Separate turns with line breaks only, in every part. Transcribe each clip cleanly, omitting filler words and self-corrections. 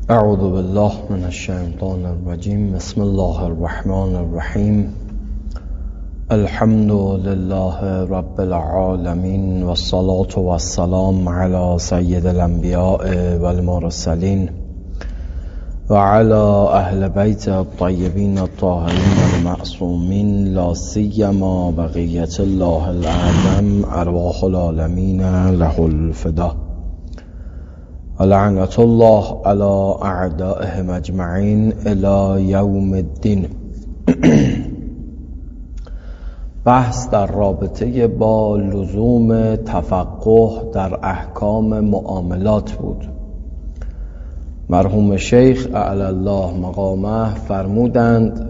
اعوذ بالله من الشیطان الرجیم. بسم الله الرحمن الرحیم. الحمد لله رب العالمین والصلاة والسلام على سید الانبیاء والمرسلین و على اهل بیت الطیبین الطاهرین المعصومین، لا سیما بقیت الله الاعظم ارواح العالمین له الفدا. لعنت الله علی اعدائهم اجمعین الی یوم الدین. بحث در رابطه با لزوم تفقه در احکام معاملات بود. مرحوم شیخ اعلی الله مقامه فرمودند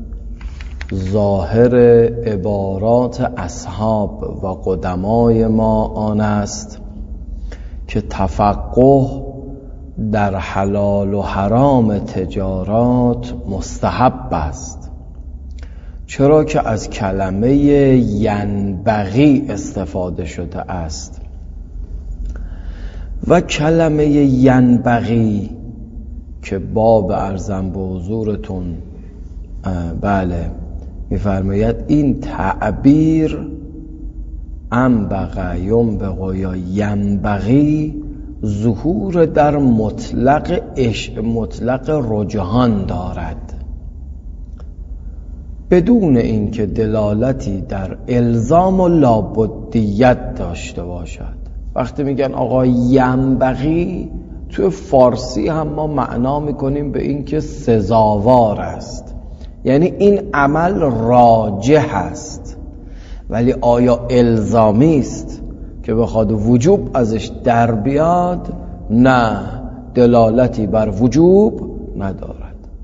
ظاهر عبارات اصحاب و قدمای ما آن است که تفقه در حلال و حرام تجارات مستحب است، چرا که از کلمه ینبغی استفاده شده است و کلمه ینبغی که باب ارزم به حضورتون میفرماید این تعبیر انبغ ینبغ یا ینبغی ظهور در مطلق رجحان دارد بدون اینکه دلالتی در الزام و لابدیت داشته باشد. وقتی میگن آقا ینبغی تو فارسی هم ما معنا میکنیم به اینکه سزاوار است، یعنی این عمل راجح است، ولی آیا الزامی است که بخواد وجوب ازش در بیاد؟ نه، دلالتی بر وجوب ندارد.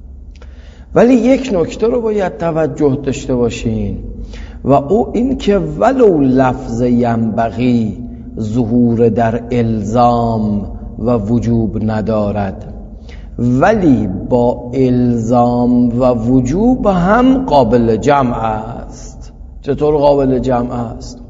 ولی یک نکته رو باید توجه داشته باشین و او این که ولو لفظ ینبغی ظهور در الزام و وجوب ندارد، ولی با الزام و وجوب هم قابل جمع است. چطور قابل جمع است؟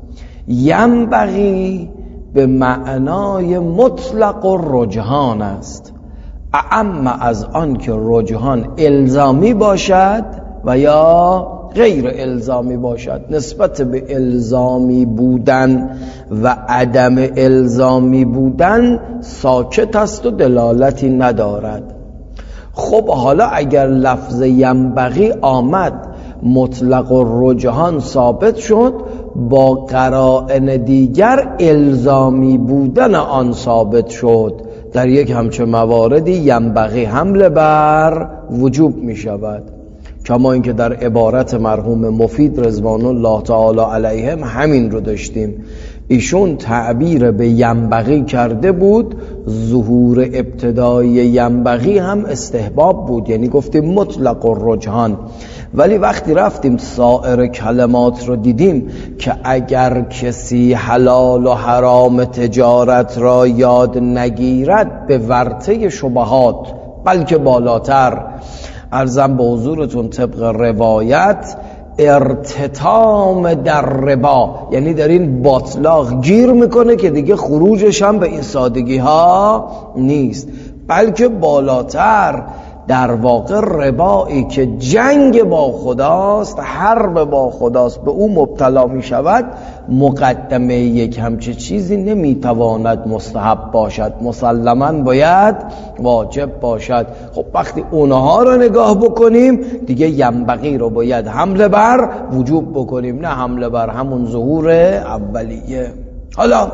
ینبغی به معنای مطلق و رجحان است، اعم از آن که رجحان الزامی باشد و یا غیر الزامی باشد. نسبت به الزامی بودن و عدم الزامی بودن ساکت است و دلالتی ندارد. خب حالا اگر لفظ ینبغی آمد، مطلق و رجحان ثابت شد، با قرائن دیگر الزامی بودن آن ثابت شد، در یک همچه مواردی ینبغی حمل بر وجوب می شود، کما اینکه در عبارت مرحوم مفید رضوان الله تعالی علیهم همین رو داشتیم. ایشون تعبیر به ینبغی کرده بود، ظهور ابتدای ینبغی هم استحباب بود، یعنی گفتیم مطلق و رجحان. ولی وقتی رفتیم سایر کلمات رو دیدیم که اگر کسی حلال و حرام تجارت را یاد نگیرد به ورطه شبهات، بلکه بالاتر، ارزم به حضورتون طبق روایت ارتطام در ربا، یعنی در این باطلاق گیر میکنه که دیگه خروجش هم به این سادگی ها نیست، بلکه بالاتر در واقع ربایی که جنگ با خداست، حرب با خداست، به او مبتلا می شود. مقدمه یک همچه چیزی نمیتواند مستحب باشد، مسلماً باید واجب باشد. خب وقتی اونها رو نگاه بکنیم دیگه ینبغی رو باید حمله بر وجوب بکنیم، نه حمله بر همون ظهور اولیه. حالا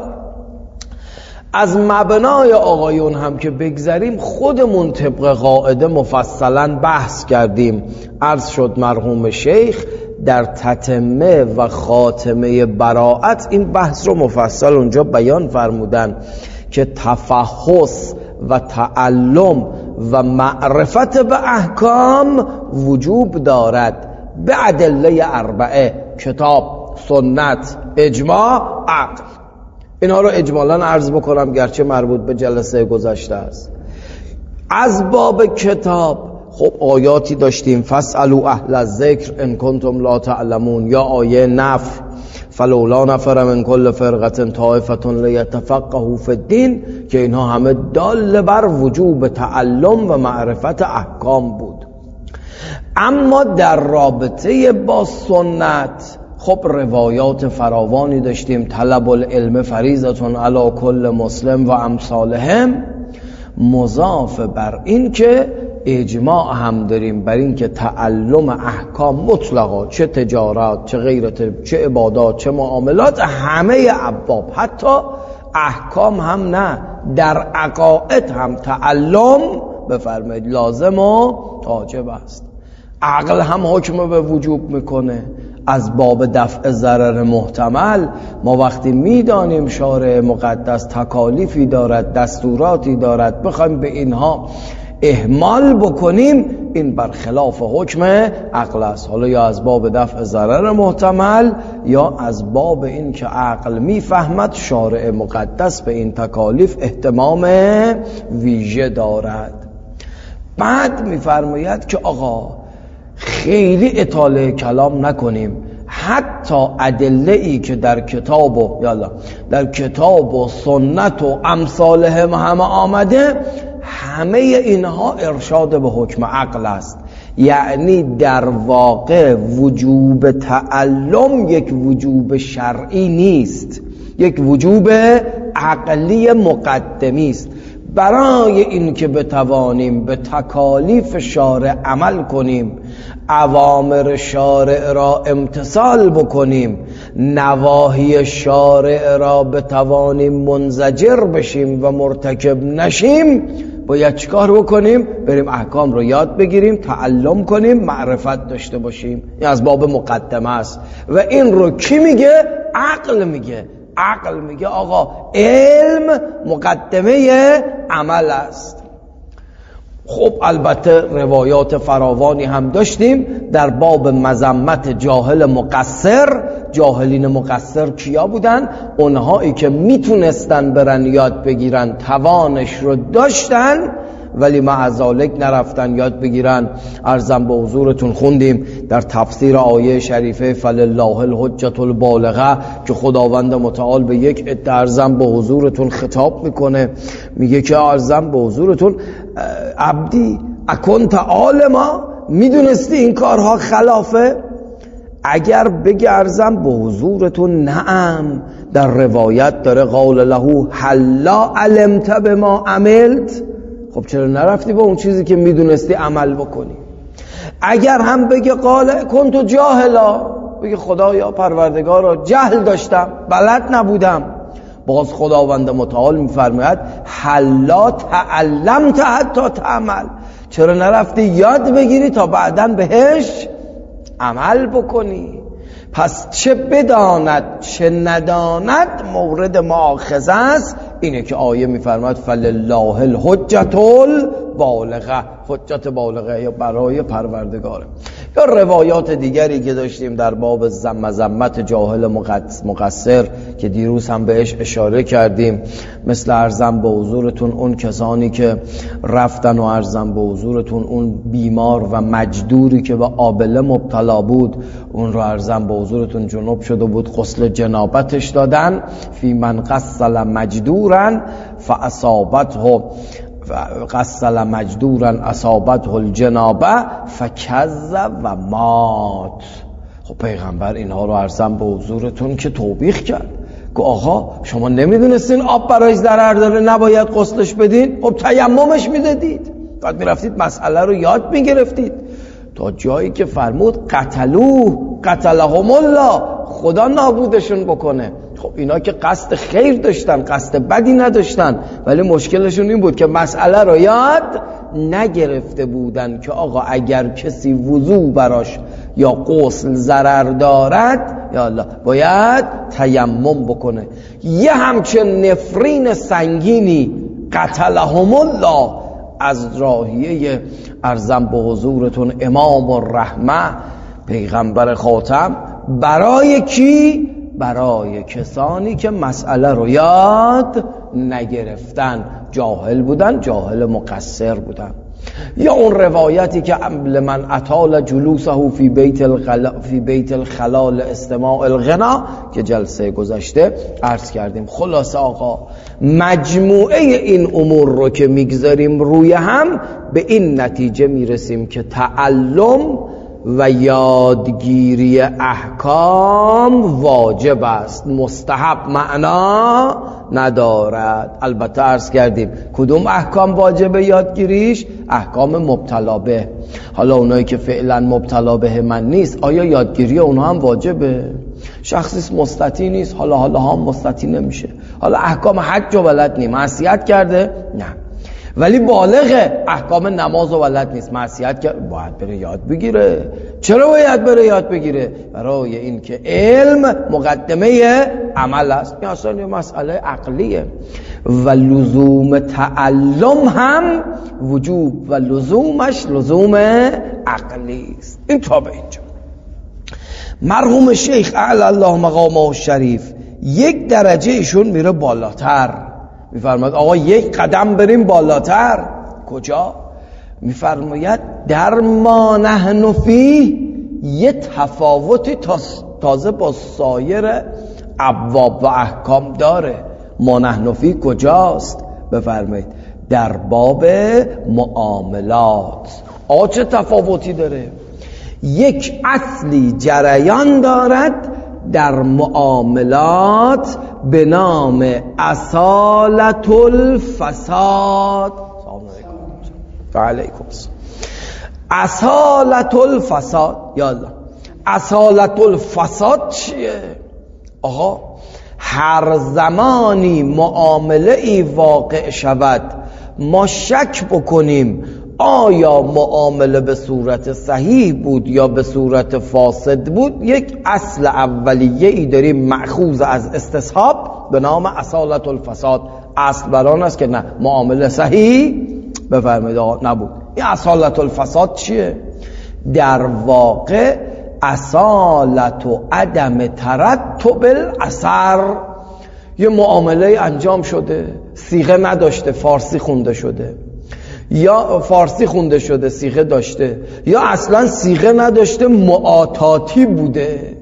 از مبنای آقایون هم که بگذریم، خودمون طبق قاعده مفصلا بحث کردیم. عرض شد مرحوم شیخ در تتمه و خاتمه براءت این بحث رو مفصل اونجا بیان فرمودن که تفحص و تعلم و معرفت به احکام وجوب دارد به ادله اربعه: کتاب، سنت، اجماع، عقل. اینها رو اجمالاً عرض بکنم گرچه مربوط به جلسه گذشته است. از باب کتاب خب آیاتی داشتیم: فاسألوا اهل الذکر ان کنتم لا تعلمون، یا آیه نفر فلولا نفر من کل فرقة طائفة لیتفقهوا فی الدین، که اینها همه دال بر وجوب تعلم و معرفت احکام بود. اما در رابطه با سنت خب روایات فراوانی داشتیم. طلب العلم فریضة علی کل مسلم و امثالهم، مضاف بر این که اجماع هم داریم بر این که تعلم احکام مطلقا، چه تجارت، چه غیرت، چه عبادات، چه معاملات، همه ابواب، حتی احکام هم نه، در عقاید هم تعلم بفرمایید لازم و واجب است. عقل هم حکم به وجوب میکنه. از باب دفع ضرر محتمل ما وقتی میدانیم شارع مقدس تکالیفی دارد، دستوراتی دارد، بخوایم به اینها اهمال بکنیم، این برخلاف حکم عقل است. حالا یا از باب دفع ضرر محتمل یا از باب این که عقل میفهمد شارع مقدس به این تکالیف اهتمام ویژه دارد. بعد میفرماید که آقا خیلی اطاله کلام نکنیم، حتی ادله‌ای که در کتاب و سنت و امثالهم همه آمده، همه اینها ارشاد به حکم عقل است. یعنی در واقع وجوب تعلم یک وجوب شرعی نیست، یک وجوب عقلی مقدمی است. برای این که بتوانیم به تکالیف شارع عمل کنیم، اوامر شارع را امتثال بکنیم، نواهی شارع را بتوانیم منزجر بشیم و مرتکب نشیم، باید چیکار بکنیم؟ بریم احکام رو یاد بگیریم، تعلم کنیم، معرفت داشته باشیم. این از باب مقدمه است. و این رو کی میگه؟ عقل میگه. عقل میگه آقا علم مقدمه عمل است. خب البته روایات فراوانی هم داشتیم در باب مذمت جاهل مقصر. جاهلین مقصر کیا بودن؟ اونهایی که میتونستن برن یاد بگیرن، توانش رو داشتن ولی معذالک نرفتن یاد بگیرن. عرضم به حضورتون خوندیم در تفسیر آیه شریفه فلله الحجة البالغه که خداوند متعال به یک عده عرضم به حضورتون خطاب میکنه، میگه که عرضم به حضورتون عبدی اکنت عالما، میدونستی این کارها خلافه؟ اگر بگه عرضم به حضورتون نعم، در روایت داره قال له هلا علمت بما عملت، خب چرا نرفتی با اون چیزی که میدونستی عمل بکنی؟ اگر هم بگه قال کنت جاهلا، بگه خدایا پروردگارا جهل داشتم، بلد نبودم، باز خداوند متعال میفرماید حلا تعلمت حتی تعمل، چرا نرفتی یاد بگیری تا بعداً بهش عمل بکنی؟ پس چه بداند چه نداند مورد مؤاخذه است. اینه که آیه میفرماید فلله الحجة البالغه، حجت بالغه یا برای پروردگاره. یا روایات دیگری که داشتیم در باب مذمت جاهل مقصر که دیروز هم بهش اشاره کردیم، مثل عرضم به حضورتون اون کسانی که رفتن و عرضم به حضورتون اون بیمار و مجدوری که به آبله مبتلا بود، اون رو عرضم به حضورتون جنوب شده بود، غسل جنابتش دادن. فی من غسل مجدورا فاصابته غسل مجدورا اصابته الجنابه فکذب و مات. خب پیغمبر اینها رو عرضم به حضورتون که توبیخ کرد، که آقا شما نمیدونستین آب برایش ضرر داره نباید غسلش بدین؟ خب تیممش میدادید، بعد میرفتید مسئله رو یاد میگرفتید، تا جایی که فرمود قتلهم الله، خدا نابودشون بکنه. خب اینا که قصد خیر داشتن، قصد بدی نداشتن، ولی مشکلشون این بود که مسئله رو یاد نگرفته بودن که آقا اگر کسی وضو براش یا غسل ضرر دارد یا الله باید تیمم بکنه. یه همچین نفرین سنگینی قتلهم الله از راهیه ارزم به حضورتون امام الرحمه پیغمبر خاتم، برای کی؟ برای کسانی که مسئله رو یاد نگرفتن، جاهل بودن، جاهل مقصر بودن. یا اون روایتی که لمن اطال جلوسه فی بیت الخلال استماع الغنا که جلسه گذشته عرض کردیم. خلاصه آقا مجموعه این امور رو که میگذاریم روی هم به این نتیجه میرسیم که تعلم و یادگیری احکام واجب است، مستحب معنا ندارد. البته عرض کردیم کدوم احکام واجب یادگیریش؟ احکام مبتلا به. حالا اونایی که فعلا مبتلا به من نیست، آیا یادگیری اونها هم واجبه؟ شخصی مستطیع نیست، حالا هم مستطیع نمیشه، حالا احکام حج و بلد نیست، معصیت کرده؟ نه. ولی بالغه، احکام نماز و بلد نیست، معصیت کرد، باید بره یاد بگیره. چرا باید بره یاد بگیره؟ برای این که علم مقدمه عمل است. این اصلا یه مسئله عقلیه و لزوم تعلم هم وجوب و لزومش لزوم عقلی است. این تا به اینجا. مرحوم شیخ اعلی الله مقامه الشریف یک درجه ایشون میره بالاتر، میفرماید آقا یک قدم بریم بالاتر. کجا؟ میفرماید در ما نحن فیه یه تفاوتی تازه با سایر ابواب و احکام داره. ما نحن فیه کجاست؟ بفرمایید در باب معاملات. آقا چه تفاوتی داره؟ یک اصلی جریان دارد در معاملات به نام اصالت الفساد. علیکم اصالت الفساد. یالا اصالت الفساد چیه؟ آقا هر زمانی معامله ای واقع شود ما شک بکنیم آیا معامله به صورت صحیح بود یا به صورت فاسد بود، یک اصل اولیه ای داریم مأخوذ از استصحاب به نام اصالت الفساد. اصل بران است که نه معامله صحیح بفرمایید آقا نبود. این اصالت الفساد چیه؟ در واقع اصالت و عدم ترتب الاثر. یه معامله انجام شده، صیغه نداشته، فارسی خونده شده، یا فارسی خونده شده صیغه داشته، یا اصلا صیغه نداشته معاطاتی بوده.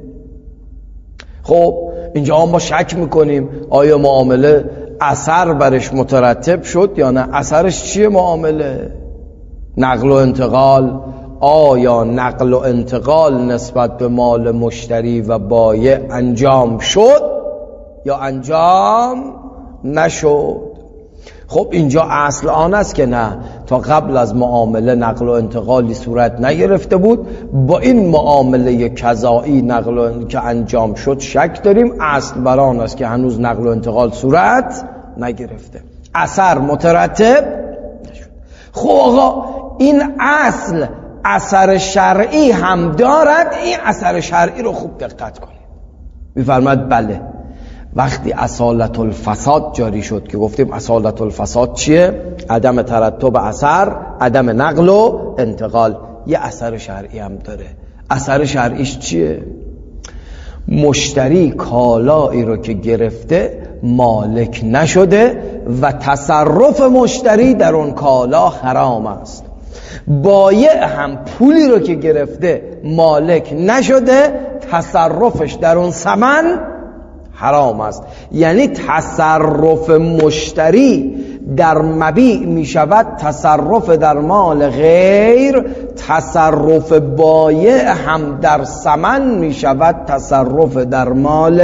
خب اینجا ما شک میکنیم آیا معامله اثر برش مترتب شد یا نه. اثرش چیه معامله؟ نقل و انتقال. آیا نقل و انتقال نسبت به مال مشتری و بایع انجام شد یا انجام نشد؟ خب اینجا اصل آن است که نه، تا قبل از معامله نقل و انتقالی صورت نگرفته بود، با این معامله کذایی نقل که انجام شد شک داریم. اصل بر آن است که هنوز نقل و انتقال صورت نگرفته، اثر مترتب نشد. خب آقا این اصل اثر شرعی هم دارد. این اثر شرعی رو خوب دقت کنید. میفرماید بله وقتی اصالت الفساد جاری شد که گفتیم اصالت الفساد چیه؟ عدم ترتب اثر، عدم نقل و انتقال. یه اثر شرعی هم داره. اثر شرعیش چیه؟ مشتری کالایی رو که گرفته مالک نشده و تصرف مشتری در اون کالا حرام است. بایع هم پولی رو که گرفته مالک نشده، تصرفش در اون ثمن حرام است. یعنی تصرف مشتری در مبیع می شود تصرف در مال غیر، تصرف بایع هم در ثمن می شود تصرف در مال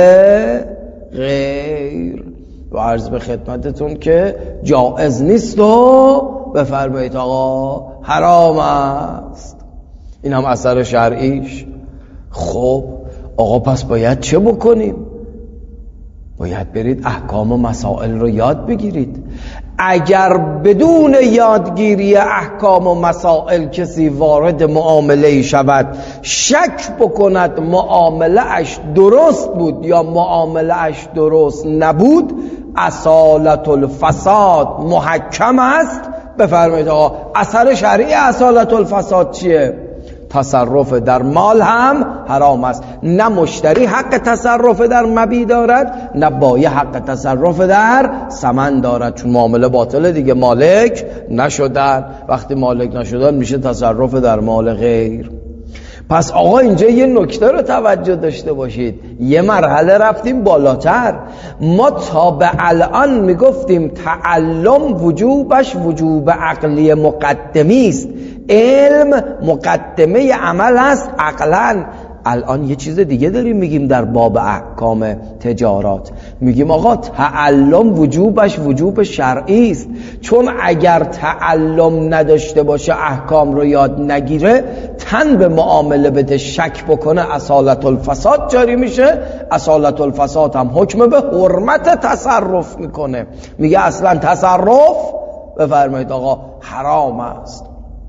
غیر. و عرض به خدمتتون که جائز نیست و بفرمایید آقا حرام است. این هم اثر شرعیش. خب آقا پس باید چه بکنیم؟ باید برید احکام و مسائل رو یاد بگیرید. اگر بدون یادگیری احکام و مسائل کسی وارد معامله شود، شک بکند معامله اش درست بود یا معامله اش درست نبود، اصالت الفساد محکم است. بفرمایید آقا اثر شرعی اصالت الفساد چیه؟ تصرف در مال هم حرام است. نه مشتری حق تصرف در مبیع دارد، نه بایع حق تصرف در ثمن دارد، چون معامله باطله دیگه، مالک نشدن. وقتی مالک نشدن میشه تصرف در مال غیر. پس آقا اینجا یه نکته رو توجه داشته باشید، یه مرحله رفتیم بالاتر. ما تا به الان میگفتیم تعلم وجوبش وجوب عقلی مقدمی است، علم مقدمه عمل است عقلا. الان یه چیز دیگه داریم میگیم در باب احکام تجارات، میگیم آقا تعلم وجوبش وجوب شرعی است، چون اگر تعلم نداشته باشه احکام رو یاد نگیره، تن به معامله بده، شک بکنه، اصالت الفساد جاری میشه. اصالت الفساد هم حکم به حرمت تصرف میکنه، میگه اصلا تصرف بفرمایید آقا حرام است.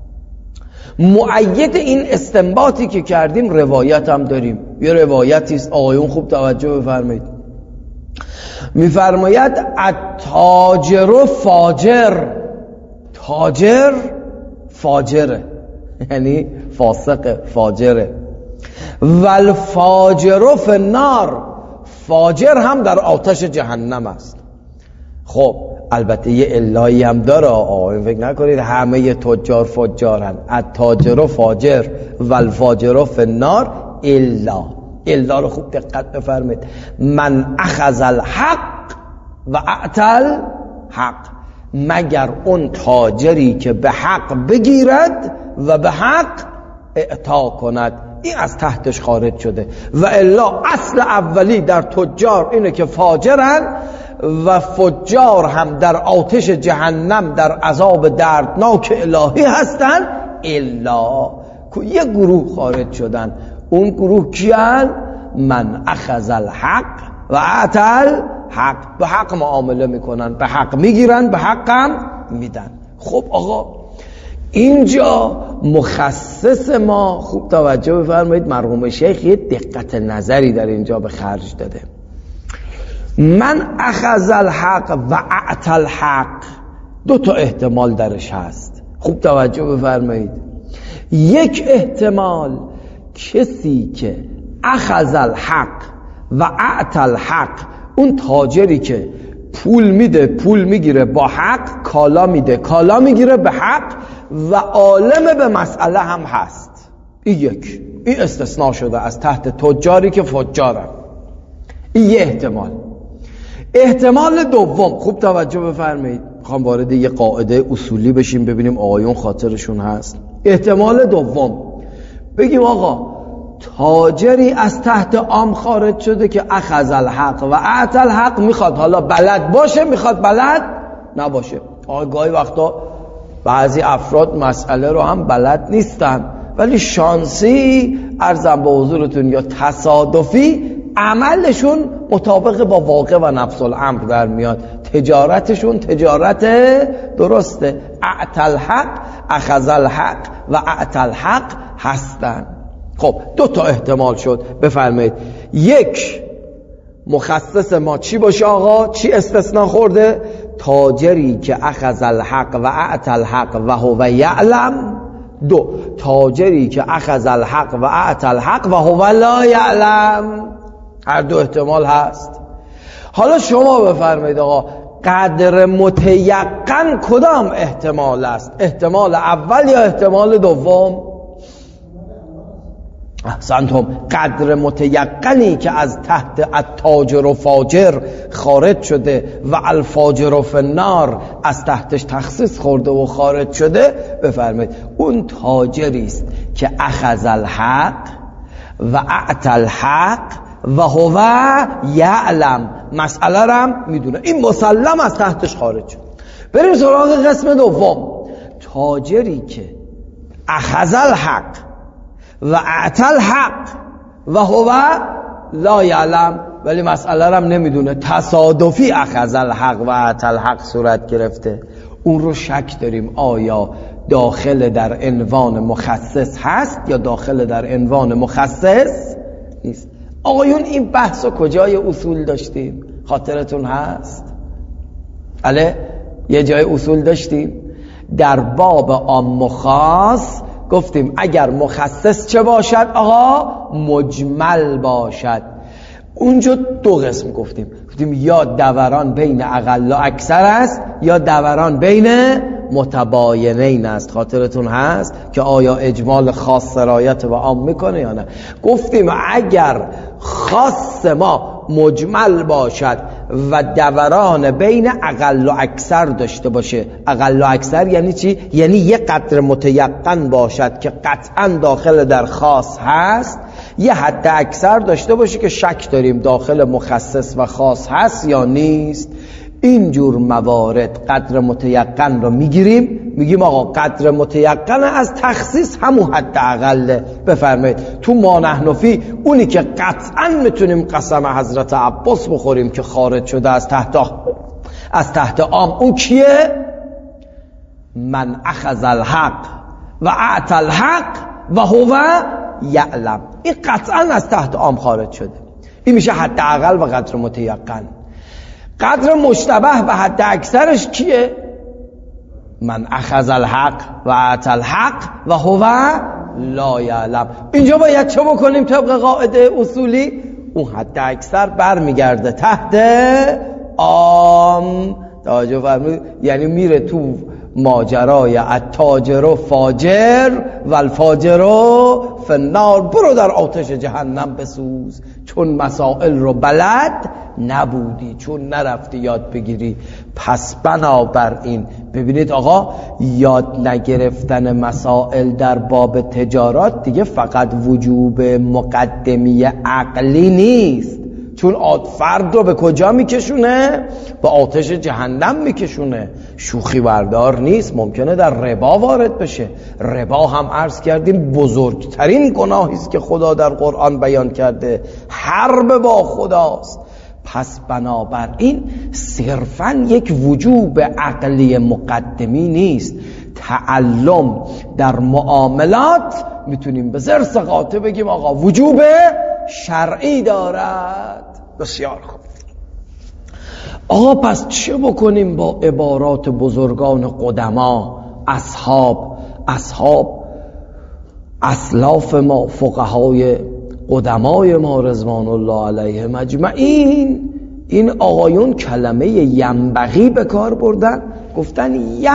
مؤید این استنباطی که کردیم روایت هم داریم. یه روایتی است آقایون خوب توجه بفرمایید، میفرماید التاجر فاجر، تاجر فاجره یعنی فاسق فاجره، والفاجر فی النار، فاجر هم در آتش جهنم است. خب البته یه علایی هم داره آقایون، فکر نکنید همه تجار فجارن. التاجر فاجر والفاجر فی النار الا رو خوب دقت بفرمایید، من اخذ الحق و اعطل حق، مگر اون تاجری که به حق بگیرد و به حق اعطا کند، این از تحتش خارج شده. و الا اصل اولی در تجار اینه که فاجرن و فجار هم در آتش جهنم در عذاب دردناک الهی هستن، الا یه گروه خارج شدن. اون گروه کیان؟ من اخذ الحق و اعطل حق، به حق معامله میکنن، به حق میگیرن، به حق هم میدن. خب آقا اینجا مخصص ما خوب توجه بفرمایید، مرحوم شیخ یه دقت نظری در اینجا به خرج داده. من اخذ الحق و اعطل حق، دو تا احتمال درش هست، خوب توجه بفرمایید. یک احتمال کسی که اخذ الحق و اعطل حق، اون تاجری که پول میده، پول میگیره با حق، کالا میده، کالا میگیره به حق و عالم به مسئله هم هست. این استثناء شده از تحت تجاری که فجارن. این یه احتمال. احتمال دوم، خوب توجه بفرمایید، میخوام وارد یه قاعده اصولی بشیم ببینیم آقایون خاطرشون هست. احتمال دوم بگیم آقا تاجری از تحت عام خارج شده که اخذ الحق و اعطل حق، میخواد حالا بلد باشه میخواد بلد نباشه. آقا گاهی وقتا بعضی افراد مسئله رو هم بلد نیستن، ولی شانسی عرضم به حضورتون یا تصادفی عملشون مطابق با واقع و نفس الامر در میاد، تجارتشون تجارت درسته، اعطل حق، اخذ الحق و اعطل حق هستن. خب دو تا احتمال شد، بفرمایید. یک، مخصص ما چی باشه آقا؟ چی استثناء خورده؟ تاجری که اخذ الحق و اعطل حق و هو یعلم. دو، تاجری که اخذ الحق و اعطل حق و هو لا یعلم. هر دو احتمال هست. حالا شما بفرمایید آقا قدر متیقن کدام احتمال است؟ احتمال اول یا احتمال دوم؟ احسنتم. قدر متیقنی که از تحت التاجر و فاجر خارج شده و الفاجر فی النار از تحتش تخصیص خورده و خارج شده، بفرمایید اون تاجری است که اخذ الحق و اعطل حق و هو یعلم، مسئله رو هم میدونه، این مسلم از تحتش خارج شد. بریم سراغ قسم دوم. تاجری که اخذ الحق و اعطل حق و هو لا یعلم، ولی مسئله رو هم نمیدونه، تصادفی اخذ الحق و اعطل حق صورت گرفته، اون رو شک داریم آیا داخل در عنوان مخصص هست یا داخل در عنوان مخصص نیست. آقایون این بحث رو کجای اصول داشتیم؟ خاطرتون هست؟ یه جای اصول داشتیم در باب عام و خاص گفتیم اگر مخصص چه باشد آقا؟ مجمل باشد. اونجا دو قسم گفتیم یا دوران بین اقل و اکثر است یا دوران بین متباینین است. خاطرتون هست که آیا اجمال خاص سرایت و عام میکنه یا نه؟ گفتیم اگر خاص ما مجمل باشد و دوران بین اقل و اکثر داشته باشه. اقل و اکثر یعنی چی؟ یعنی یه قدر متیقن باشد که قطعا داخل در خاص هست، یه حد اکثر داشته باشه که شک داریم داخل مخصص و خاص هست یا نیست. اینجور موارد قدر متیقن رو میگیریم، میگیم آقا قدر متیقن از تخصیص همون حد اقله. بفرمایید تو ما نحن فی اونی که قطعا میتونیم قسم حضرت عباس بخوریم که خارج شده از تحت عام، اون کیه؟ من اخذ الحق و اعطى الحق و هو یعلم. این قطعا از تحت عام خارج شده. این میشه حد اقل و قدر متیقن. قدر مشتبه و حد اکثرش کیه؟ من اخذ الحق و اعطى الحق و هو لا یعلم. اینجا باید چه بکنیم طبق قاعده اصولی؟ اون حد اکثر برمیگرده تحت عام. توجه فرمودید؟ یعنی میره تو ماجرای التاجر فاجر و الفاجر فی النار، برو در آتش جهنم بسوز چون مسائل رو بلد نبودی، چون نرفتی یاد بگیری. پس بنابراین ببینید آقا، یاد نگرفتن مسائل در باب تجارات دیگه فقط وجوب مقدمی عقلی نیست، چون فرد رو به کجا میکشونه؟ به آتش جهنم میکشونه. شوخی بردار نیست، ممکنه در ربا وارد بشه. ربا هم عرض کردیم بزرگترین گناهی است که خدا در قرآن بیان کرده، حرب با خداست. پس بنابراین صرفاً یک وجوب عقلی مقدمی نیست. تعلم در معاملات میتونیم به زرس قاطع بگیم آقا وجوب شرعی دارد. بسیار خوب آقا، پس چه بکنیم با عبارات بزرگان قدما، اصحاب اسلاف ما، فقهای قدمای ما رضوان الله علیهم اجمعین؟ این آقایون کلمه ینبغی به کار بردن، گفتن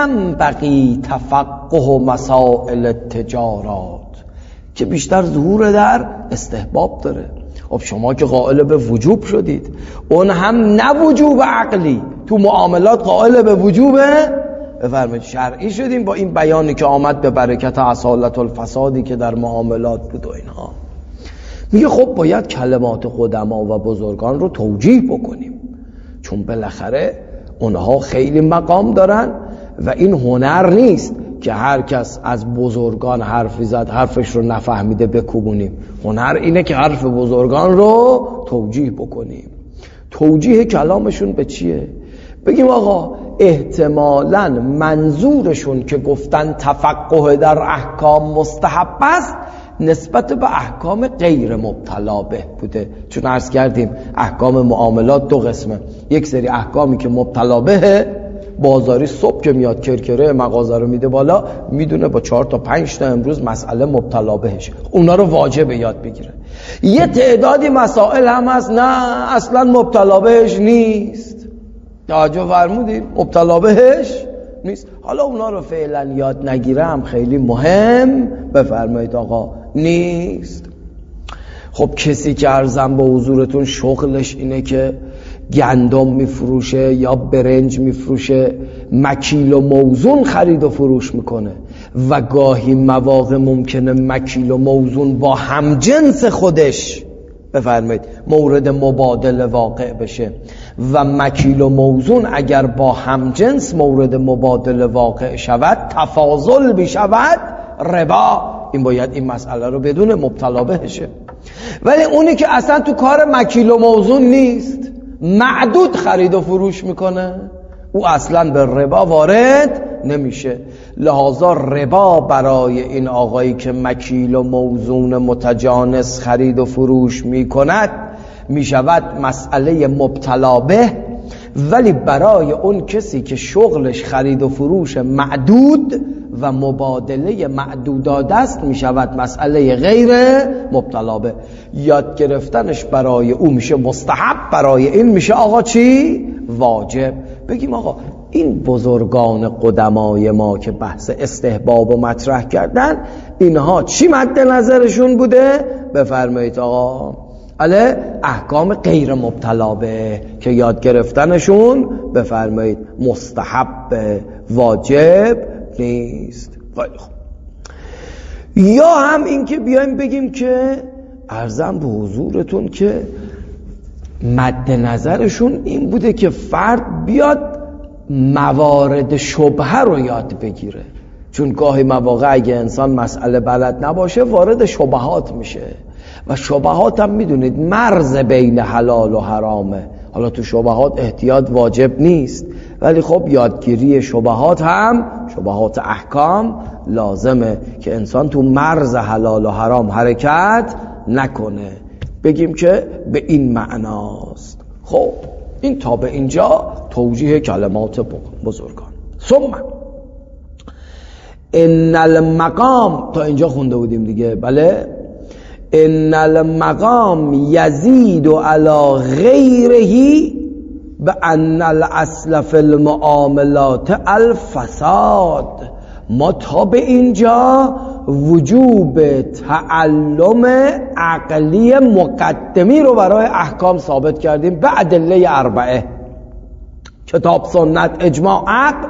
ینبغی تفقه مسائل التجارات، که بیشتر ظهور در استحباب داره. خب شما که قائل به وجوب شدید، اون هم نه وجوب عقلی، تو معاملات قائل به وجوب بفرمایید شرعی شدیم با این بیانی که آمد به برکت اصالت الفسادی که در معاملات بود و اینها. میگه خب باید کلمات قدما و بزرگان رو توجیه بکنیم، چون بالاخره اونها خیلی مقام دارن و این هنر نیست که هر کس از بزرگان حرفی زد حرفش رو نفهمیده بکوبونیم. هنر اینه که حرف بزرگان رو توجیه بکنیم. توجیه کلامشون به چیه؟ بگیم آقا احتمالاً منظورشون که گفتن تفقه در احکام مستحب است نسبت به احکام غیر مبتلا به بوده، چون عرض کردیم احکام معاملات دو قسمه. یک سری احکامی که مبتلا به، بازاری صبح که میاد کرکره مغازه رو میده بالا، میدونه با 4 تا 5 تا امروز مسئله مبتلا بهش، اونا رو واجب یاد بگیره. یه تعدادی مسائل هم هست نه اصلا مبتلا بهش نیست. توجه فرمودید؟ مبتلا بهش نیست. حالا اونا رو فعلا یاد نگیره هم خیلی مهم بفرمایید آقا نیست. خب کسی که عرضم به حضورتون شغلش اینه که گندم میفروشه یا برنج میفروشه، مکیل و موزون خرید و فروش میکنه و گاهی مواقع ممکنه مکیل و موزون با همجنس خودش بفرمایید مورد مبادله واقع بشه و مکیل و موزون اگر با همجنس مورد مبادله واقع شود، تفاضل بشود، ربا. این باید این مسئله رو بدون مبتلا بهشه. ولی اونی که اصلا تو کار مکیل و موزون نیست، معدود خرید و فروش میکنه، او اصلا به ربا وارد نمیشه. لحاظا ربا برای این آقایی که مکیل و موزون متجانس خرید و فروش میکند میشود مسئله مبتلا به، ولی برای اون کسی که شغلش خرید و فروش معدود و مبادله معدودات است می شود مسئله غیر مبتلا به. یاد گرفتنش برای او میشه مستحب، برای این میشه آقا چی؟ واجب. بگیم آقا این بزرگان قدمای ما که بحث استحباب و مطرح کردن، اینها چی مد نظرشون بوده؟ بفرمایید آقا احکام غیر مبتلا به که یاد گرفتنشون بفرمایید مستحب، واجب نیست. خیلی خوب. یا هم این که بیایم بگیم که عرضم به حضورتون که مد نظرشون این بوده که فرد بیاد موارد شبهه رو یاد بگیره، چون گاهی مواقع اگه انسان مسئله بلد نباشه وارد شبهات میشه و شبهات هم میدونید مرز بین حلال و حرامه. حالا تو شبهات احتیاط واجب نیست، ولی خب یادگیری شبهات هم، شبهات احکام، لازمه که انسان تو مرز حلال و حرام حرکت نکنه. بگیم که به این معناست. خب این تا به اینجا توجیه کلمات بزرگان. ثم ان المقام، تا اینجا خونده بودیم دیگه، بله. ان المقام یزید علی غیره بان الاصل فی المعاملات الفساد. ما تا به اینجا وجوب تعلم عقلی مقدمی رو برای احکام ثابت کردیم به ادله اربعه: کتاب، سنت، اجماع، عقل.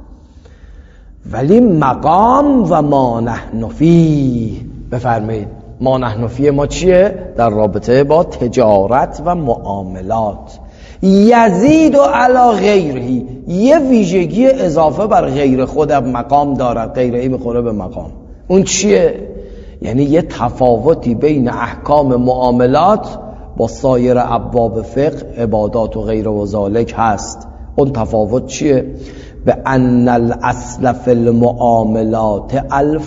ولی مقام و ما نحن فیه، بفرمایید ما نحن فیه ما چیه؟ در رابطه با تجارت و معاملات. یزید و علی غیره، یه ویژگی اضافه بر غیر خود مقام دارد، غیره میخوره به مقام. اون چیه؟ یعنی یه تفاوتی بین احکام معاملات با سایر ابواب فقه، عبادات و غیر و ذالک هست. اون تفاوت چیه؟ به ان الاصل فی المعاملات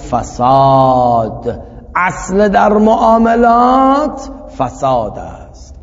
الفساد، اصل در معاملات فساد است.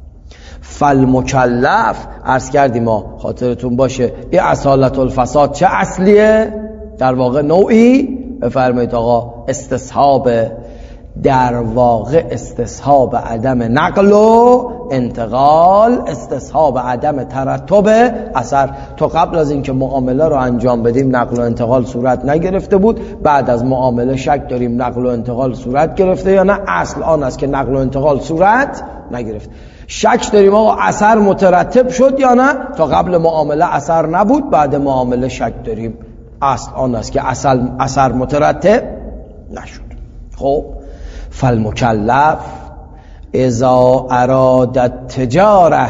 فالمکلف، عرض کردیم ما خاطرتون باشه این اصالت الفساد چه اصلیه؟ در واقع نوعی بفرمایید آقا استصحاب، در واقع استصحاب عدم نقل و انتقال، استصحاب عدم ترتب اثر. تو قبل از اینکه معامله رو انجام بدیم نقل و انتقال صورت نگرفته بود، بعد از معامله شک داریم نقل و انتقال صورت گرفته یا نه. اصل آن است که نقل و انتقال صورت نگرفت. شک داریم آقا اثر مترتب شد یا نه. تا قبل معامله اثر نبود، بعد معامله شک داریم. اصل آن است که اثر مترتب نشد. خب فالمکلف اذا اراد التجاره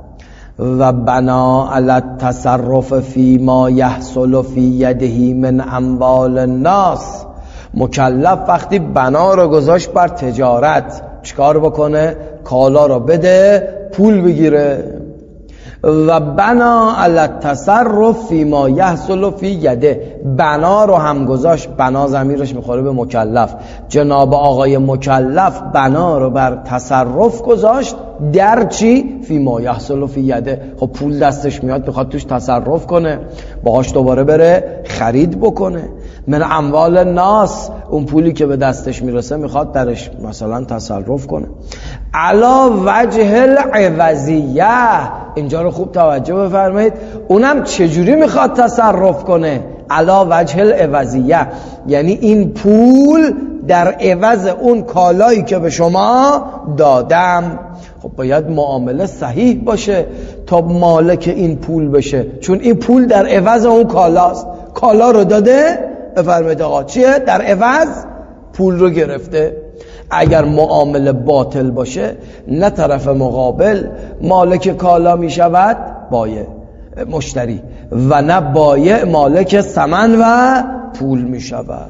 و بنا علی التصرف فی ما یحصل فی یده من اموال الناس، مکلف وقتی بنا رو گذاشت بر تجارت، چیکار بکنه؟ کالا رو بده، پول بگیره. و بنا علی التصرف فی ما یحصل فی یده، بنا رو هم گذاشت. بنا ضمیرش میخوره به مکلف. جناب آقای مکلف بنا رو بر تصرف گذاشت در چی؟ فی ما یحصل فی یده. خب پول دستش میاد، میخواد توش تصرف کنه، باهاش دوباره بره خرید بکنه. من اموال الناس، اون پولی که به دستش میرسه میخواد درش مثلا تصرف کنه. علا وجه العوضیه، اینجا رو خوب توجه بفرمایید. اونم چجوری میخواد تصرف کنه؟ علا وجه العوضیه، یعنی این پول در عوض اون کالایی که به شما دادم. خب باید معامله صحیح باشه تا مالک این پول بشه، چون این پول در عوض اون کالاست. کالا رو داده، بفرمایید آقا چیه؟ در عوض پول رو گرفته. اگر معامله باطل باشه، نه طرف مقابل مالک کالا می شود بایع مشتری، و نه بایع مالک ثمن و پول می شود.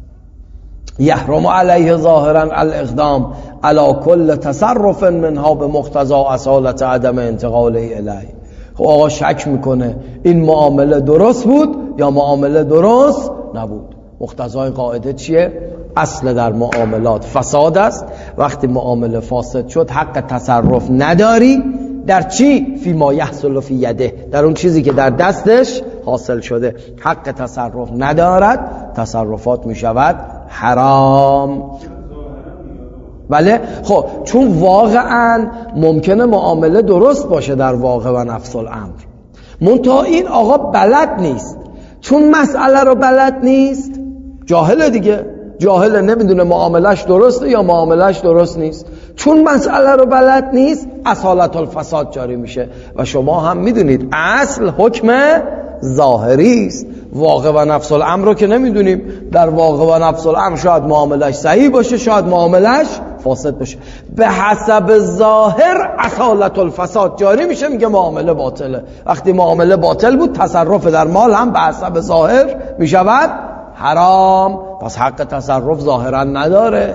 یحرم علیه ظاهرا الاقدام علی کل تصرف منها به مقتضی اصالت عدم انتقال الیه. خب آقا شک میکنه این معامله درست بود یا معامله درست نبود. مقتضای قاعده چیه؟ اصل در معاملات فساد است. وقتی معامله فاسد شد حق تصرف نداری در چی؟ فی ما یحصل فی یده، در اون چیزی که در دستش حاصل شده حق تصرف ندارد، تصرفات می شود حرام. بله خب چون واقعا ممکنه معامله درست باشه در واقع و نفس الامر، منتها این آقا بلد نیست، چون مسئله رو بلد نیست، جاهله دیگه، جاهله، نمیدونه معاملش درسته یا معاملش درست نیست، چون مسئله رو بلد نیست اصالت الفساد جاری میشه. و شما هم میدونید اصل حکم ظاهری است، واقع و نفس الامر رو که نمیدونیم، در واقع و نفس الامر شاید معاملش صحیح باشه، شاید معاملش فاسد باشه، به حسب ظاهر اصالت الفساد جاری میشه، میگه معامله باطله. وقتی معامله باطل بود تصرف در مال هم به حسب ظاهر میشود حرام، پس حق تصرف ظاهرا نداره.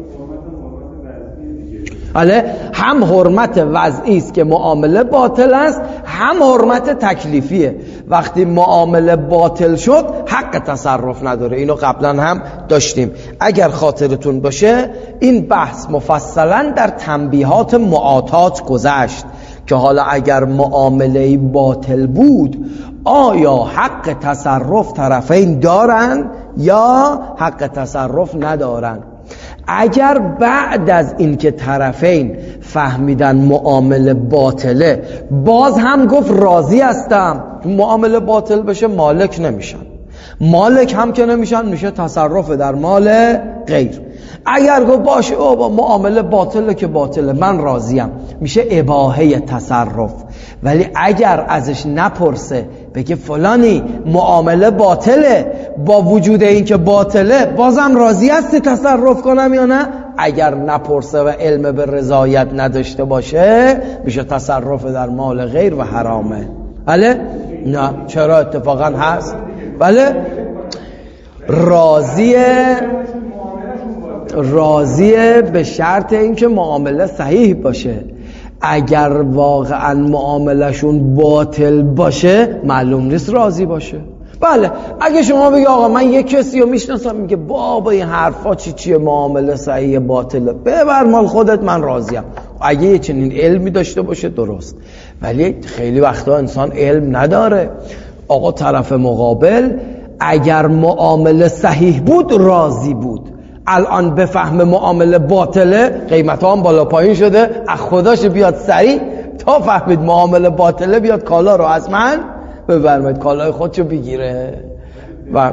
بله هم حرمت وضعی است که معامله باطل است، هم حرمت تکلیفیه. وقتی معامله باطل شد حق تصرف نداره، اینو قبلا هم داشتیم اگر خاطرتون باشه. این بحث مفصلا در تنبیهات معاطات گذشت که حالا اگر معامله باطل بود آیا حق تصرف طرفین دارن یا حق تصرف ندارن. اگر بعد از اینکه طرفین فهمیدن معامله باطله باز هم گفت راضی هستم، معامله باطل بشه مالک نمیشن، مالک هم که نمیشن میشه تصرف در مال غیر. اگر گفت باشه با معامله باطله که باطله من راضیم، میشه اباحه تصرف. ولی اگر ازش نپرسه بگه فلانی معامله باطله، با وجود این که باطله بازم راضی هستی تصرف کنم یا نه، اگر نپرسه و علم به رضایت نداشته باشه میشه تصرف در مال غیر و حرامه. بله؟ نه چرا اتفاقا هست. بله راضیه به شرط اینکه معامله صحیح باشه. اگر واقعا معاملشون باطل باشه معلوم نیست راضی باشه. بله اگه شما بگی آقا من یک کسی رو میشناسم میگه بابا این حرفا چیه معامله صحیح باطله، ببر مال خودت من راضیم، اگه یه چنین علمی داشته باشه درست. ولی خیلی وقتا انسان علم نداره. آقا طرف مقابل اگر معامله صحیح بود راضی بود، الان بفهم معامله باطله قیمت ها هم بالا پایین شده، از خداش بیاد سریع تا فهمید معامله باطله بیاد کالا رو از من ببرمید، کالای خودشو بگیره. و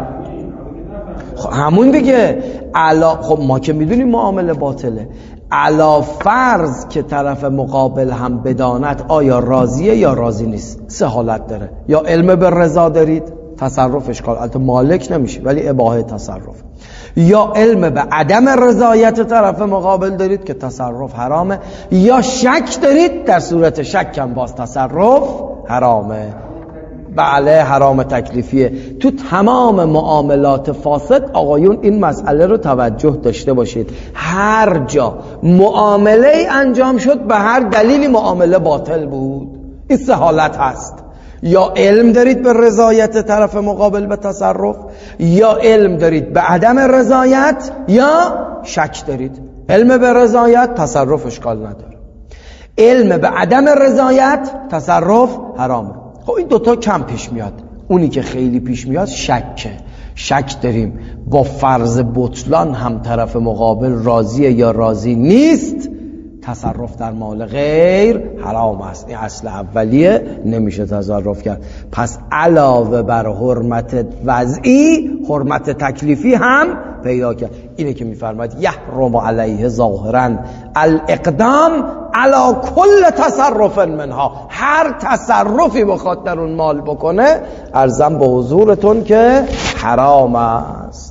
همون دیگه خب ما که میدونیم معامله باطله، علا فرض که طرف مقابل هم بداند آیا راضیه یا راضی نیست. سه حالت داره، یا علم به رضا دارید تصرف اشکال، البته مالک نمیشه ولی اباحه تصرف، یا علم به عدم رضایت طرف مقابل دارید که تصرف حرامه، یا شک دارید در صورت شک هم باز تصرف حرامه. بله حرام تکلیفیه. تو تمام معاملات فاسد آقایون این مسئله رو توجه داشته باشید، هر جا معامله انجام شد به هر دلیلی معامله باطل بود، این سه حالت هست، یا علم دارید به رضایت طرف مقابل به تصرف، یا علم دارید به عدم رضایت، یا شک دارید. علم به رضایت تصرف اشکال نداره، علم به عدم رضایت تصرف حرامه. خب این دوتا کم پیش میاد، اونی که خیلی پیش میاد شکه. شک داریم با فرض بطلان هم طرف مقابل راضیه یا راضی نیست، تصرف در مال غیر حرام است. این اصل اولیه، نمیشه تصرف کرد. پس علاوه بر حرمت وضعی حرمت تکلیفی هم پیدا کرد. اینه که میفرماید یحرم علیه ظاهرا الاقدام علی کل تصرف منها، هر تصرفی بخواد در اون مال بکنه عرضم به حضورتون که حرام است،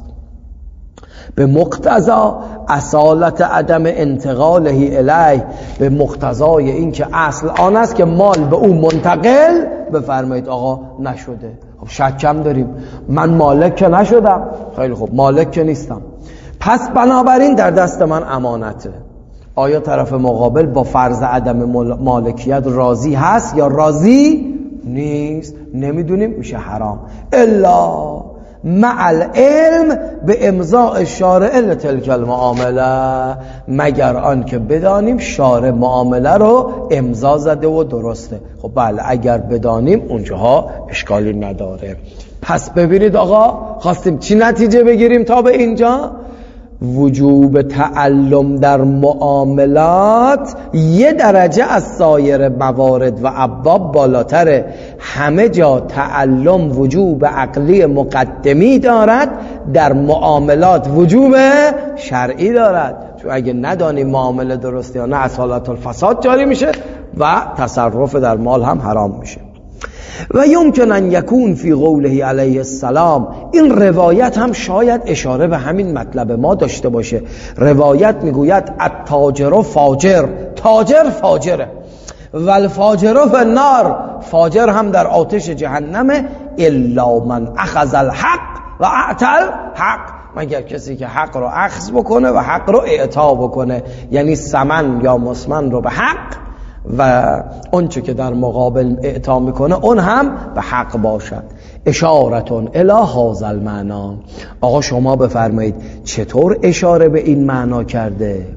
به مقتضا اصالت عدم انتقاله الیه، به مقتضای این که اصل آن است که مال به اون منتقل بفرمایید آقا نشده. خب شکم داریم، من مالک که نشدم، خیلی خوب مالک که نیستم، پس بنابراین در دست من امانته. آیا طرف مقابل با فرض عدم مالکیت راضی هست یا راضی نیست؟ نمیدونیم، میشه حرام. الا مع العلم به امضاء شارع لتلک المعامله، مگر آن که بدانیم شارع معامله رو امضا زده و درسته. خب بله اگر بدانیم اونجاها اشکالی نداره. پس ببینید آقا خواستیم چی نتیجه بگیریم تا به اینجا؟ وجوب تعلم در معاملات یه درجه از سایر موارد و ابواب بالاتره. همه جا تعلم وجوب عقلی مقدمی دارد، در معاملات وجوب شرعی دارد. چون اگه ندانیم معامله درسته یا نه اصالت الفساد جاری میشه و تصرف در مال هم حرام میشه. و یمکن ان یکون فی قوله علیه السلام، این روایت هم شاید اشاره به همین مطلب ما داشته باشه. روایت میگوید التاجر فاجر، تاجر فاجره، و الفاجر فی النار، فاجر هم در آتش جهنمه، الا من اخذ الحق و اعطى الحق، مگر کسی که حق رو اخذ بکنه و حق رو اعطا بکنه، یعنی ثمن یا مسمن رو به حق و اونچه که در مقابل اعطا میکنه اون هم به حق باشد. اشارتون الی هذا المعنی، آقا شما بفرمایید چطور اشاره به این معنا کرده؟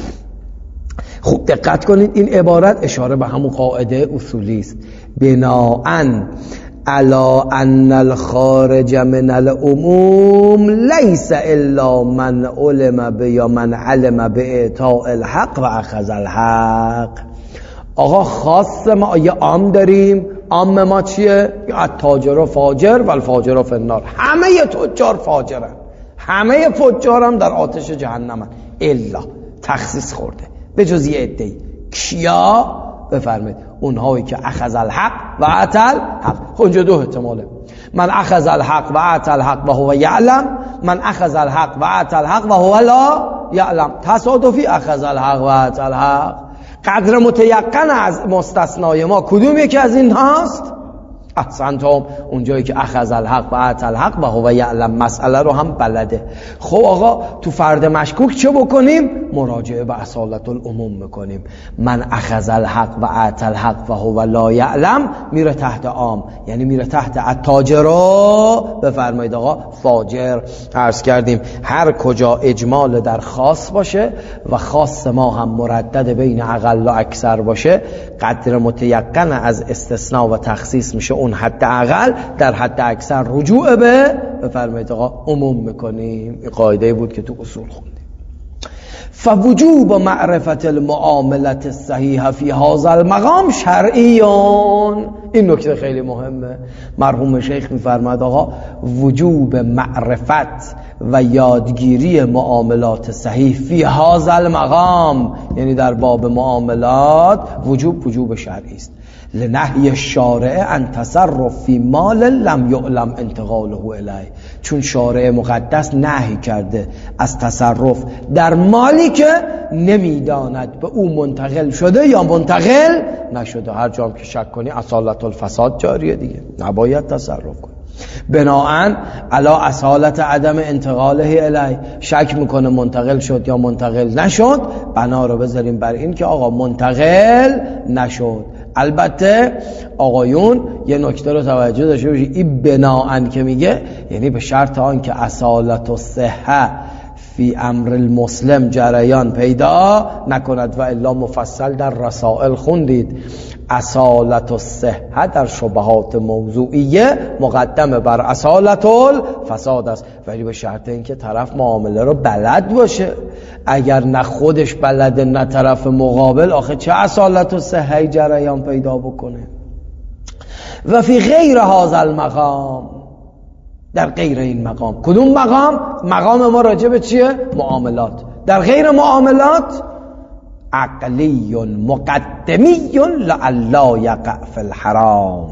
خوب دقت کنید، این عبارت اشاره به همون قاعده اصولی است، بناءً علی ان الخارج من العموم لیس الا من علم به یا من علم به اعطاء الحق و اخذ الحق. آقا خاص ما یه عام داریم، عام ما چیه؟ التاجر و فاجر و الفاجر فی النار، همه تجار فاجرن، همه فجار هم در آتش جهنمن، الا تخصیص خورده به جز یه عده‌ای. کیا؟ بفرمایید اونهایی که اخذ الحق و اعطى الحق. اونجا دو احتماله، من اخذ الحق و اعطى الحق و هو یعلم، من اخذ الحق و اعطى الحق و هو لا یعلم. تصادفی اخذ الحق و اعطى الحق. قدر متیقن از مستثنای ما کدوم یکی از این هاست؟ احسنتم، اونجایی که اخذ الحق و اعطى الحق و هو یعلم مسئله رو هم بلده. خب آقا تو فرد مشکوک چه بکنیم؟ مراجعه به اصالت العموم میکنیم. من اخذ الحق و اعطى الحق و هو لا یعلم میره تحت عام، یعنی میره تحت التاجر رو بفرمایید آقا فاجر. عرض کردیم هر کجا اجمال در خاص باشه و خاص ما هم مردد بین اقل و اکثر باشه، قدر متیقن از استثناء و تخصیص میشه اون حد اقل، در حد اکثر رجوع به بفرمایید آقا عموم میکنیم. این قاعده بود که تو اصول خوندیم. فوجوب معرفت المعاملت الصحیحه فی هذا المقام شرعیون. این نکته خیلی مهمه. مرحوم شیخ میفرماد آقا وجوب معرفت و یادگیری معاملات صحیح فی هذا المقام، یعنی در باب معاملات وجوب شرعی است. لنهی الشارع ان تصرف فی مال لم یعلم انتقاله الیه، چون شارع مقدس نهی کرده از تصرف در مالی که نمیداند به او منتقل شده یا منتقل نشده. هر جام که شک کنی اصالت الفساد جاریه دیگه، نباید تصرف کنی. بناهن علی اصالت عدم انتقاله الیه، شک میکنه منتقل شد یا منتقل نشد، بنا رو بذاریم بر این که آقا منتقل نشد. البته آقایون یه نکته رو توجه داشته باشید، این بناءً که میگه یعنی به شرط آن که اصالت و صحه فی امر المسلم جریان پیدا نکند و الا مفصل در رسائل خوندید. اصالت و صحه در شبهات موضوعیه مقدمه بر اصالت الفساد است، ولی به شرط اینکه طرف معامله رو بلد باشه. اگر نه خودش بلده نه طرف مقابل، آخه چه اصالت و صحه جریان پیدا بکنه؟ و فی غیر هذا المقام، در غیر این مقام. کدوم مقام؟ مقام ما راجع به چیه؟ معاملات. در غیر معاملات عقلی مقدمی لعلا یقع فی الحرام.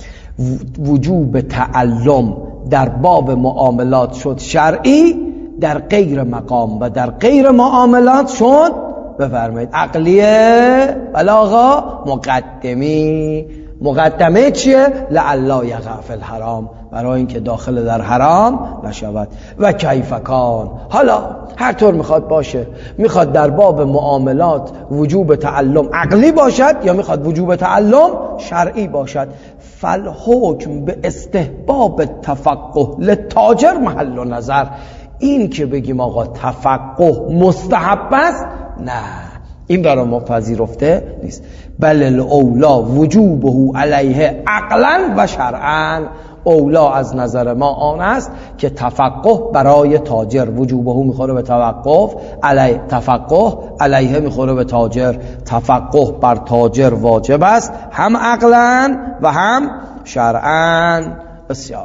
وجوب تعلم در باب معاملات شد شرعی، در غیر مقام و در غیر معاملات شد بفرمایید عقلیه ولی آقا مقدمی. مقدمه چیه؟ لعلا یقع فی الحرام، برای اینکه داخل در حرام نشود. و کیف کان، حالا هر طور میخواد باشه، میخواد در باب معاملات وجوب تعلم عقلی باشد یا میخواد وجوب تعلم شرعی باشد. فالحکم به استحباب تفقه لتاجر محل و نظر. این که بگیم آقا تفقه مستحب است، نه، این برای ما پذیرفته نیست. بل الاولا وجوبه علیه عقلا و شرعا، اولا از نظر ما آن است که تفقه برای تاجر وجوبه میخوره به توقف، علیه تفقه علیه میخوره به تاجر. تفقه بر تاجر واجب است، هم عقلا و هم شرعا. بسیار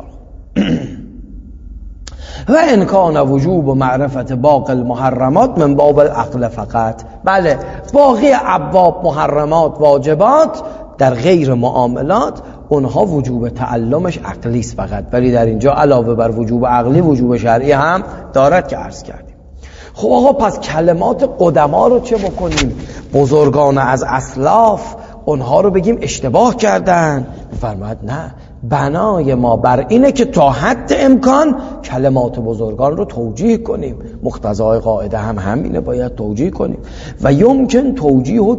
و امکان وجوب و معرفت باقی المحرمات من باب العقل فقط. بله، باقی ابواب محرمات واجبات در غیر معاملات اونها وجوب تعلمش عقلی است فقط، ولی در اینجا علاوه بر وجوب عقلی وجوب شرعی هم دارد که عرض کردیم. خب آقا پس کلمات قدما رو چه بکنیم؟ بزرگان از اسلاف اونها رو بگیم اشتباه کردن؟ فرمود نه، بنای ما بر اینه که تا حد امکان کلمات بزرگان رو توجیه کنیم. مقتضای قاعده هم همینه، باید توجیه کنیم. و یمکن توجیه و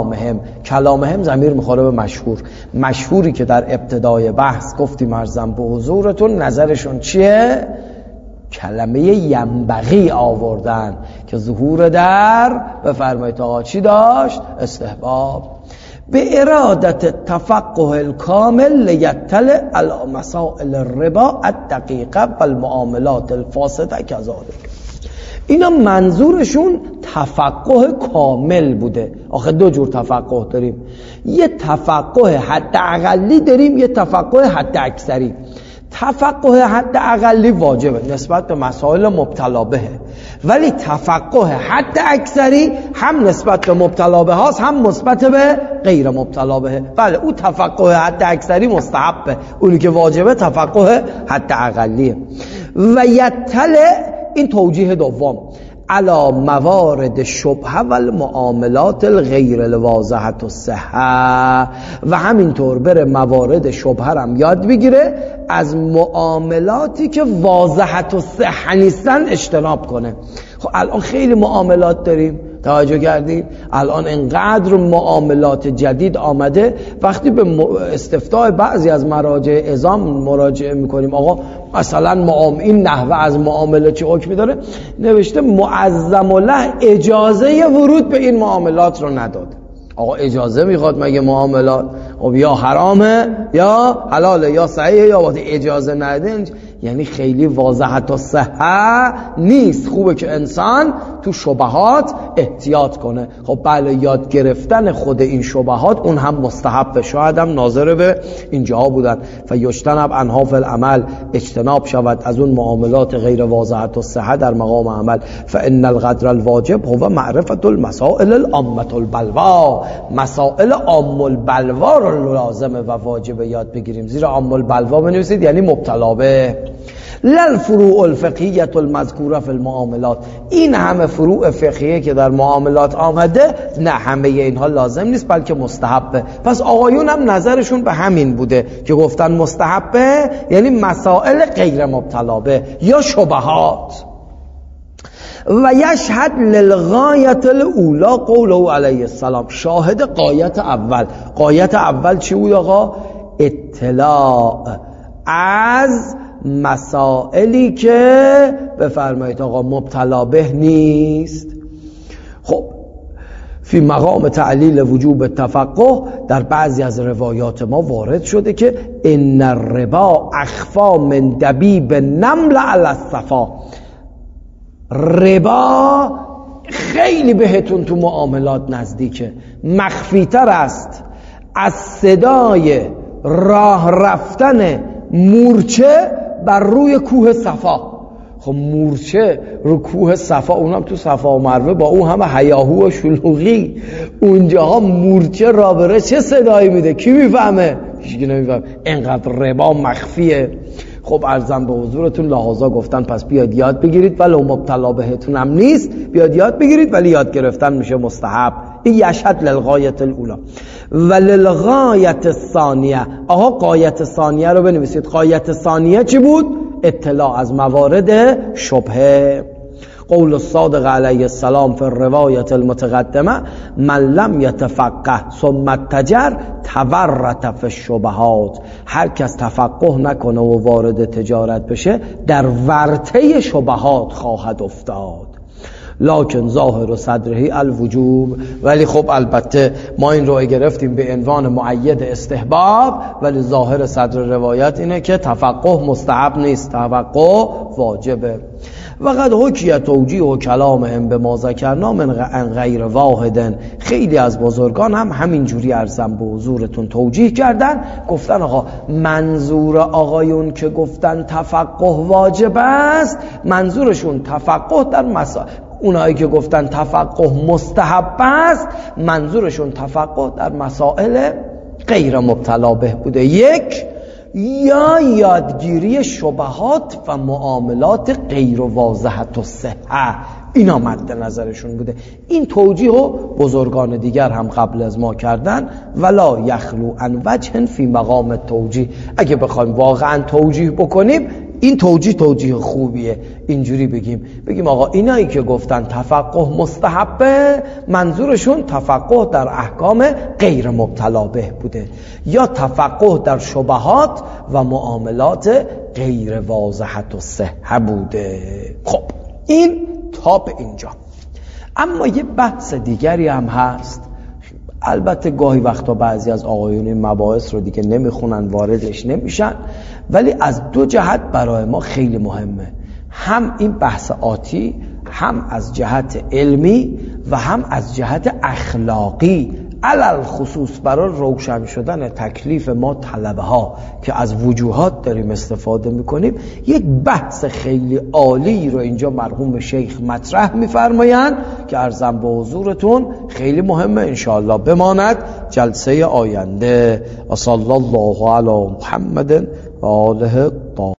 کلامهم ضمیر میخوره به مشهوری که در ابتدای بحث گفتیم ارزم به حضورتون نظرشون چیه؟ کلمه ینبغی آوردن که ظهور در بفرمایید آقا چی داشت؟ استحباب. به ارادت تفقه الکامل لیطلع علی مسائل الربا الدقیقه و المعاملات الفاسده کذالک. اینا منظورشون تفقه کامل بوده. آخه دو جور تفقه داریم، یه تفقه حد اقلی داریم، یه تفقه حد اکثری. تفقه حد اقلی واجبه نسبت به مسائل مبتلا بهه، ولی تفقه حد اکثری هم نسبت به مبتلا به هاست هم نسبت به غیر مبتلا بهه. بله، اون تفقه حد اکثری مستحبه، اونی که واجبه تفقه حد اقلیه. و یطلع، این توجیه دوم، علی موارد شبهه و المعاملات الغیر الواضحه الصحه، و همینطور بره موارد شبهه هم یاد بگیره، از معاملاتی که واضحه الصحه نیستن اجتناب کنه. خب الان خیلی معاملات داریم، توجه کردید؟ الان انقدر معاملات جدید آمده، وقتی به استفتاء بعضی از مراجع عظام مراجعه میکنیم آقا مثلا این نحوه از معامله چه حکمی داره، نوشته معظم له اجازه ورود به این معاملات رو نداد. آقا اجازه میخواد مگه معاملات؟ خب یا حرامه یا حلاله یا صحیحه، یا وقتی اجازه نده یعنی خیلی واضحه تا صحه نیست. خوبه که انسان تو شبهات احتیاط کنه. خب بله، یاد گرفتن خود این شبهات اون هم مستحب، شاید هم ناظر به اینجاها بودن. فیجتنب عنها فی العمل، اجتناب شود از اون معاملات غیر واضحه تا صحه در مقام عمل. فان القدر الواجب هو معرفت المسائل العامه البلوا، مسائل عام البلوا رو لازمه و واجبه یاد بگیریم. زیرا عام البلوا بنویسید یعنی مبتلا به. للفروع الفقهیه المذکوره فی المعاملات، این همه فروع فقهیه که در معاملات آمده، نه همه اینها لازم نیست بلکه مستحبه. پس آقایون هم نظرشون به همین بوده که گفتن مستحبه یعنی مسائل غیر مبتلا به یا شبهات. و یشهد للغایت الاولا قوله علیه السلام، شاهد قایت اول چی بود آقا؟ اطلاع از مسائلی که بفرمایید آقا مبتلا به نیست. خب فی مقام تعلیل وجوب تفقه، در بعضی از روایات ما وارد شده که ان الربا اخفا من دبیب نمل علی الصفا، ربا خیلی بهتون تو معاملات نزدیکه، مخفیتر است از صدای راه رفتن مورچه بر روی کوه صفا. خب مورچه رو کوه صفا، اونم تو صفا و مروه با اون همه هیاهو و شلوغی، اونجاها مورچه را بره چه صدایی میده؟ کی میفهمه؟ هیچکی نمیفهمه. اینقدر ربا مخفیه. خب عرضم به حضورتون لحاظا گفتن پس بیاد یاد بگیرید، ولو مبتلا بهتون هم نیست بیاد یاد بگیرید، ولی یاد گرفتن میشه مستحب. این یشهد للغایت الاولا و للغایت الثانیه. آها غایت ثانیه رو بنویسید. غایت ثانیه چی بود؟ اطلاع از موارد شبهه. قول الصادق علیه السلام فی الروایت المتقدمه من لم یتفقه ثم اتجر تورط فی الشبهات. هر کس تفقه نکنه و وارد تجارت بشه در ورطه شبهات خواهد افتاد. لکن ظاهر صدره الوجوب. ولی خب البته ما این رو گرفتیم به عنوان مؤید استحباب، ولی ظاهر صدر روایت اینه که تفقه مستحب نیست، تفقه واجبه. وقد حکی توجیه و کلامهم به ما ذکرنا من غیر واحد. خیلی از بزرگان هم همینجوری عرضم به حضورتون توجیه کردن، گفتن آقا منظور آقایون که گفتن تفقه واجب است، منظورشون تفقه در مسائل، اونایی که گفتن تفقه مستحب است منظورشون تفقه در مسائل غیر مبتلا به بوده. یک، یا یادگیری شبهات و معاملات غیر واضحة الصحة، اینا مد نظرشون بوده. این توجیه و بزرگان دیگر هم قبل از ما کردن. ولا یخلو عن وجه فی مقام توجیه. اگه بخوایم واقعا توجیه بکنیم این توجیه خوبیه. اینجوری بگیم آقا اینایی که گفتن تفقه مستحبه منظورشون تفقه در احکام غیر مبتلا به بوده، یا تفقه در شبهات و معاملات غیر واضحة الصحة بوده. خب این تا به اینجا. اما یه بحث دیگری هم هست، البته گاهی وقتا بعضی از آقایون این مباحث رو دیگه نمیخونن، واردش نمیشن، ولی از دو جهت برای ما خیلی مهمه. هم این بحث آتی، هم از جهت علمی و هم از جهت اخلاقی، علل خصوص برای روشن شدن تکلیف ما طلبه ها که از وجوهات داریم استفاده میکنیم. یک بحث خیلی عالی رو اینجا مرحوم شیخ مطرح میفرمایند که عرضم به حضورتون خیلی مهمه، انشاءالله بماند جلسه آینده. و صلی الله علی محمد و آله